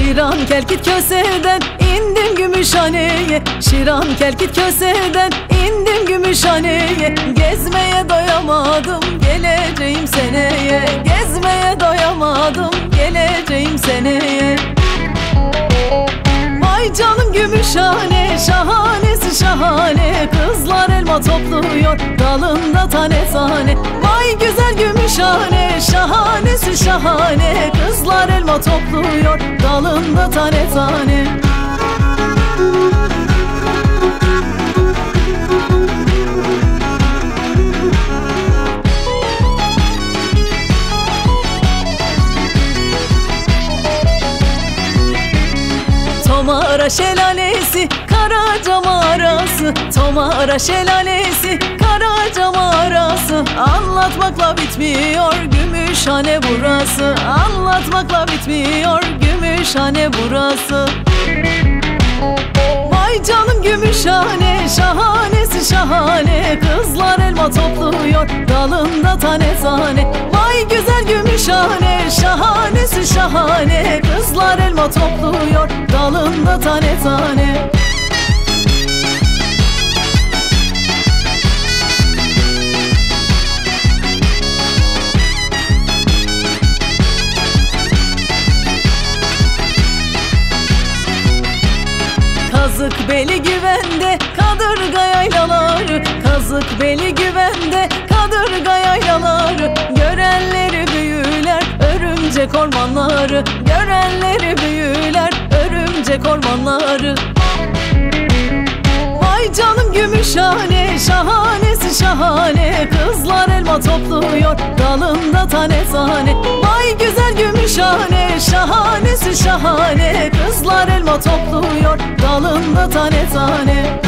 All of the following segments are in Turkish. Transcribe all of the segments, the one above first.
Şiran Kelkit Köse'den indim Gümüşhane'ye. Şiran Kelkit Köse'den indim Gümüşhane'ye. Gezmeye doyamadım, geleceğim seneye. Gezmeye doyamadım, geleceğim seneye. Vay canım Gümüşhane, şahanesi şahane. Kızlar elma topluyor, dalında tane tane. Vay güzel Gümüşhane, şahanesi şahane. Kızlar elma topluyor, dalında tane tane. Tomara şelalesi, Karaca mağarası. Tomara şelalesi, Karaca mağarası. Anlatmakla bitmiyor Gümüşhane burası. Anlatmakla bitmiyor Gümüşhane burası. Vay canım Gümüşhane, şahanesi şahane. Kızlar elma topluyor, dalında tane tane. Vay güzel Gümüşhane, şahanesi şahane. Kızlar elma topluyor, dalında tane tane. Kazıkbeli güvende, Kadırga yaylaları. Kazıkbeli güvende, Kadırga yaylaları. Görenleri büyüler, örümcek ormanları. Görenleri büyüler, örümcek ormanları. Vay canım Gümüşhane, şahanesi şahane. Kızlar elma topluyor, dalında tane tane. Vay güzel Gümüşhane, şahanesi şahane. Kızlar elma topluyor, dalında tane tane.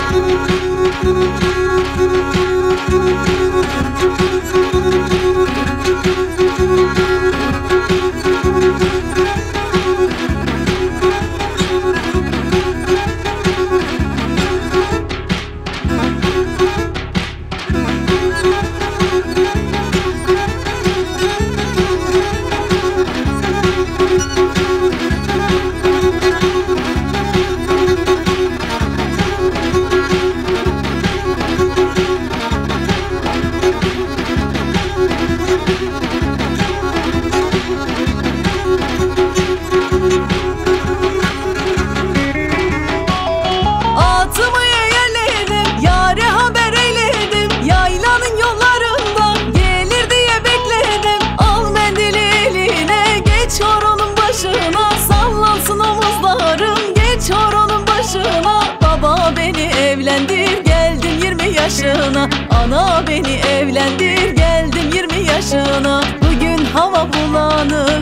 Baba beni evlendir, geldim 20 yaşına. Ana beni evlendir, geldim 20 yaşına. Bugün hava bulanık,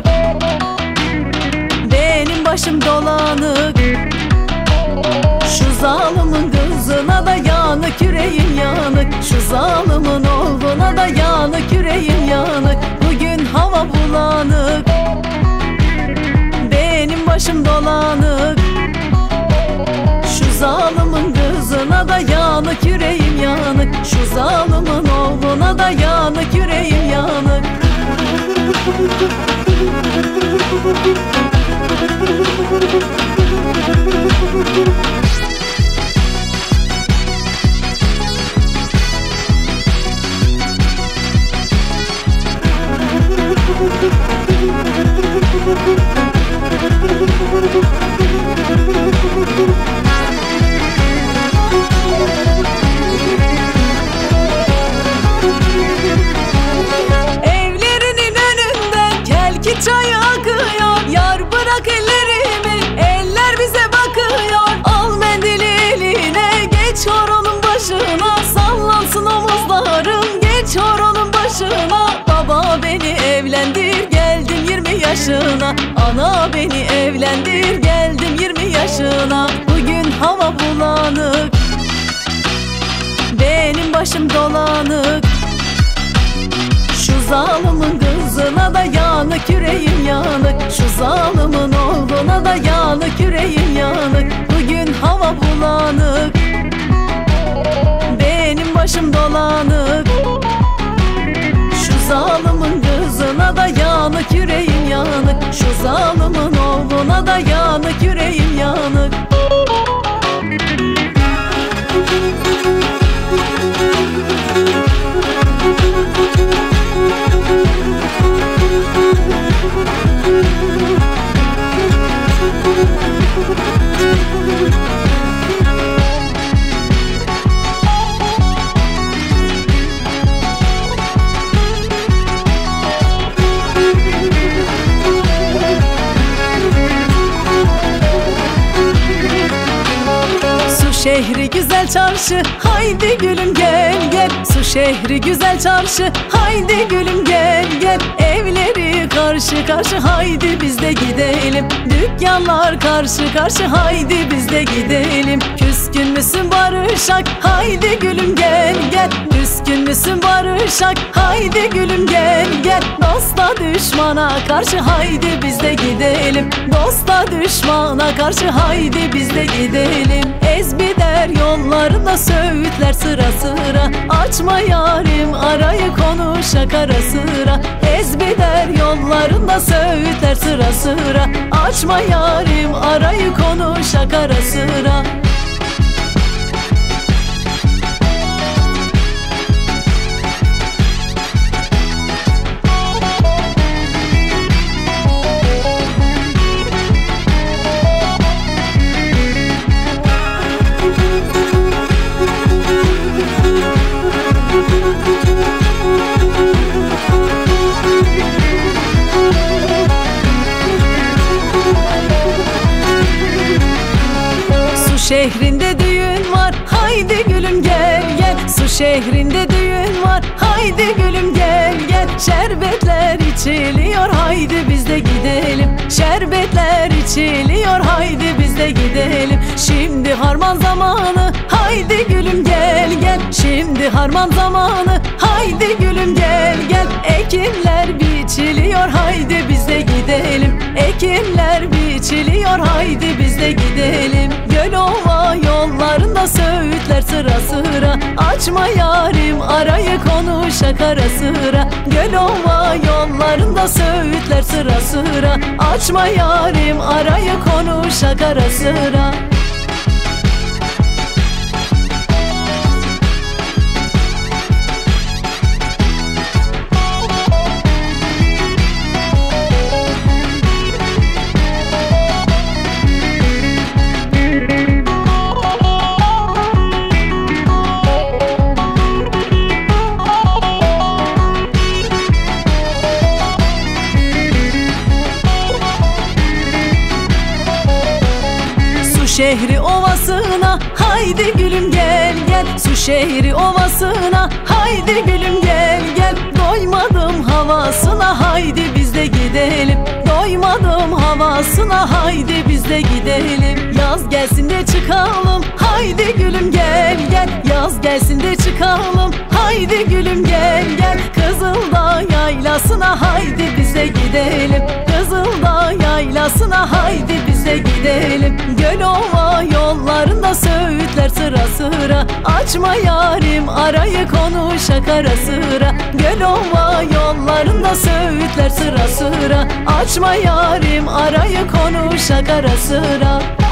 benim başım dolanık. Şu zalimin kızına da yanık, yüreğim yanık. Şu zalimin oğluna da yanık, yüreğim yanık. Bugün hava bulanık, benim başım dolanık. Şu zalimin kızına da yanık, yüreğim yanık. Şu zalimin oğluna da yanık, yüreğim yanık. Evlerinin önünden Kelkit çayı akıyor. Yar bırak ellerimi, eller bize bakıyor. Al mendili eline, geç horonun başına. Sallansın omuzlarım, geç horonun başına. Baba beni evlendir, geldim 20 yaşına. Ana beni evlendir, geldim 20 yaşına. Bugün hava bulanık, benim başım dolanık. Şu zalimin kızına da yanık, yüreğim yanık. Şu zalimin oğluna da yanık, yüreğim yanık. Bugün hava bulanık, benim başım dolanık. Şu zalimin kızına da yanık, yüreğim yanık. Şu zalimin oğluna başına da yanık, yüreğim yanık. Şehri güzel çarşı, haydi gülüm gel gel. Su şehri güzel çarşı, haydi gülüm gel gel. Evleri karşı karşı, haydi biz de gidelim. Dükkanlar karşı karşı, haydi biz de gidelim. Küskün müsün barışak, haydi gülüm gel gel. Küskün müsün barışak, haydi gülüm gel gel. Dosta düşmana karşı, haydi biz de gidelim. Dosta düşmana karşı, haydi biz de gidelim. Ezbider yollarında söğütler sıra sıra. Açma yarim arayı, konuşak ara sıra. Ezbider yollarında söğütler sıra sıra. Açma yarim arayı, konuşak ara sıra. Su şehrinde düğün var, haydi gülüm gel gel. Su şehrinde düğün var, haydi gülüm gel gel. Şerbetler içiliyor, haydi biz de gidelim. Şerbetler içiliyor, haydi biz de gidelim. Şimdi harman zamanı, haydi gülüm gel gel. Şimdi harman zamanı, haydi gülüm gel gel. Ekinler biçiliyor, haydi biz de gidelim. Ekinler biçiliyor, haydi biz de gidelim. Gölova yollarında söğütler sıra sıra. Açma yarim arayı, konuşak ara sıra. Gölova yollarında söğütler sıra sıra. Açma yarim arayı, konuşak ara sıra. Su şehri ovasına, haydi gülüm gel gel. Su şehri ovasına, haydi gülüm gel gel. Doymadım havasına, haydi biz de gidelim. Doymadım havasına, haydi biz de gidelim. Yaz gelsin de çıkalım, haydi gülüm gel gel. Yaz gelsin de çıkalım, haydi gülüm gel gel. Kızıldağ yaylasına, haydi biz de gidelim. Kızıldağ yaylasına, haydi biz de gidelim. Gölova yollarında söğütler sıra sıra. Açma yarim arayı, konuşak ara sıra. Gölova yollarında söğütler sıra sıra. Açma yarim arayı, konuşak ara sıra.